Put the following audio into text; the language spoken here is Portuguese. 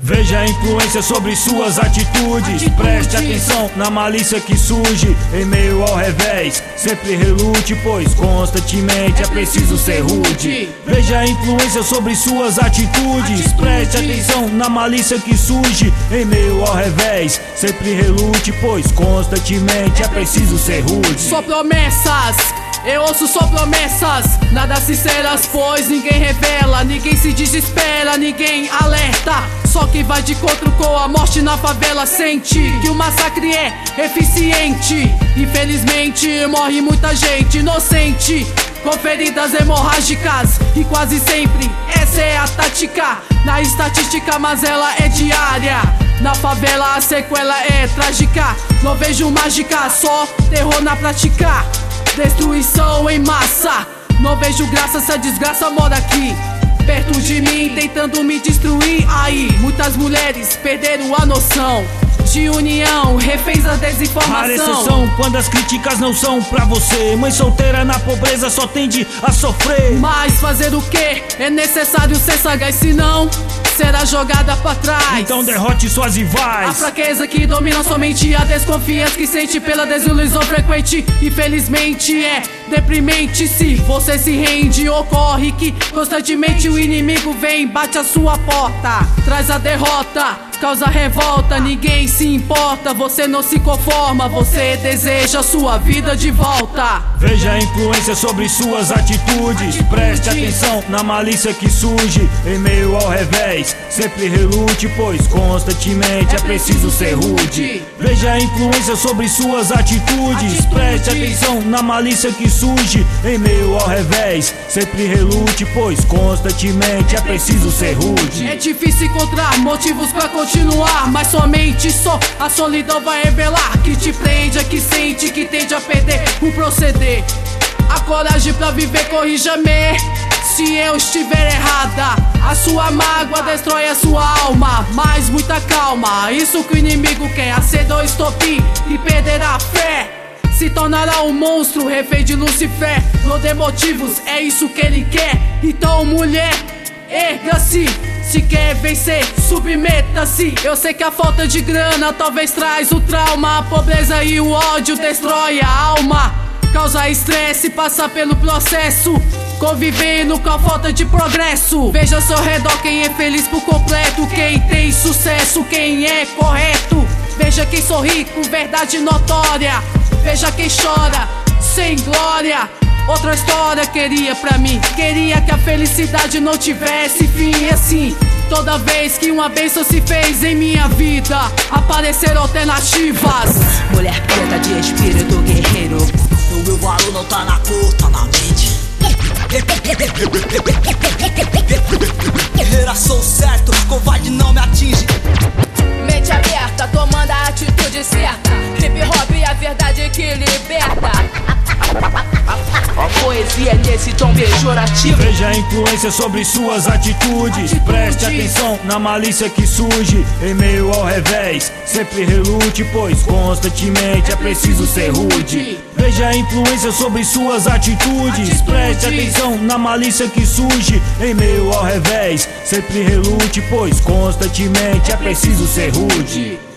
Veja a influência sobre suas atitudes. Preste atenção na malícia que surge em meio ao revés. Sempre relute, pois constantemente é preciso ser rude. Veja a influência sobre suas atitudes. Preste atenção na malícia que surge em meio ao revés. Sempre relute, pois constantemente é preciso ser rude. Só promessas, eu ouço só promessas, nada sinceras, pois ninguém revela, ninguém se desespera, ninguém alerta. Só quem vai de encontro com a morte na favela sente que o massacre é eficiente. Infelizmente morre muita gente inocente, com feridas hemorrágicas, e quase sempre essa é a tática. Na estatística, mas ela é diária. Na favela a sequela é trágica. Não vejo mágica, só terror na prática. Destruição em massa. Não vejo graça se a desgraça mora aqui, perto de mim, tentando me destruir. Aí, muitas mulheres perderam a noção de união, reféns da desinformação. Rara exceção quando as críticas não são pra você. Mãe solteira na pobreza só tende a sofrer. Mas fazer o que? É necessário ser sagaz, senão será jogada pra trás. Então derrote suas rivais. A fraqueza que domina somente, a desconfiança que sente pela desilusão frequente. Infelizmente é deprimente se você se rende. Ocorre que constantemente o inimigo vem, bate a sua porta, traz a derrota, causa revolta. Ninguém se importa, você não se conforma, você deseja sua vida de volta. Veja a influência sobre suas atitudes. Preste atenção na malícia que surge em meio ao revés. Sempre relute, pois constantemente é preciso ser rude. Veja a influência sobre suas atitudes. Preste atenção na malícia que surge em meio ao revés. Sempre relute, pois constantemente é preciso ser rude. É difícil encontrar motivos pra continuar, mas somente só a solidão vai revelar que te prende, que sente, que tende a perder o proceder. A coragem pra viver, corrija-me se eu estiver errada. A sua mágoa destrói a sua alma, mas muita calma, isso que o inimigo quer. Acendeu o estopim e perderá a fé, se tornará um monstro, refém de Lucifer. Não dê motivos, é isso que ele quer. Então mulher, erga-se, se quer vencer, submeta-se. Eu sei que a falta de grana talvez traz o trauma. A pobreza e o ódio destrói a alma, causa estresse, passa pelo processo, convivendo com a falta de progresso. Veja ao seu redor quem é feliz por completo, quem tem sucesso, quem é correto. Veja quem sorri com verdade notória, veja quem chora sem glória. Outra história queria pra mim, queria que a felicidade não tivesse fim. E assim, toda vez que uma bênção se fez em minha vida, apareceram alternativas. Mulher preta de espírito guerreiro, o meu valor não tá na cor, tá na mente. Guerreira, sou certo, covarde não me atinge. Mente aberta, tomando a atitude certa. Hip hop é a verdade que liberta. A poesia é nesse tom pejorativo. Veja a influência sobre suas atitudes. Preste atenção na malícia que surge em meio ao revés. Sempre relute, pois constantemente é preciso ser rude. Veja a influência sobre suas atitudes. Preste atenção na malícia que surge em meio ao revés. Sempre relute, pois constantemente é preciso ser rude.